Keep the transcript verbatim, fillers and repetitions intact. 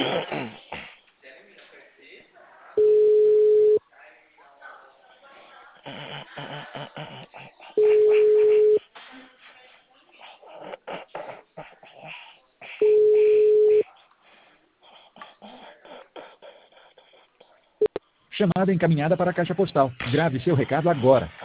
Chamada encaminhada para a caixa postal. Grave seu recado agora.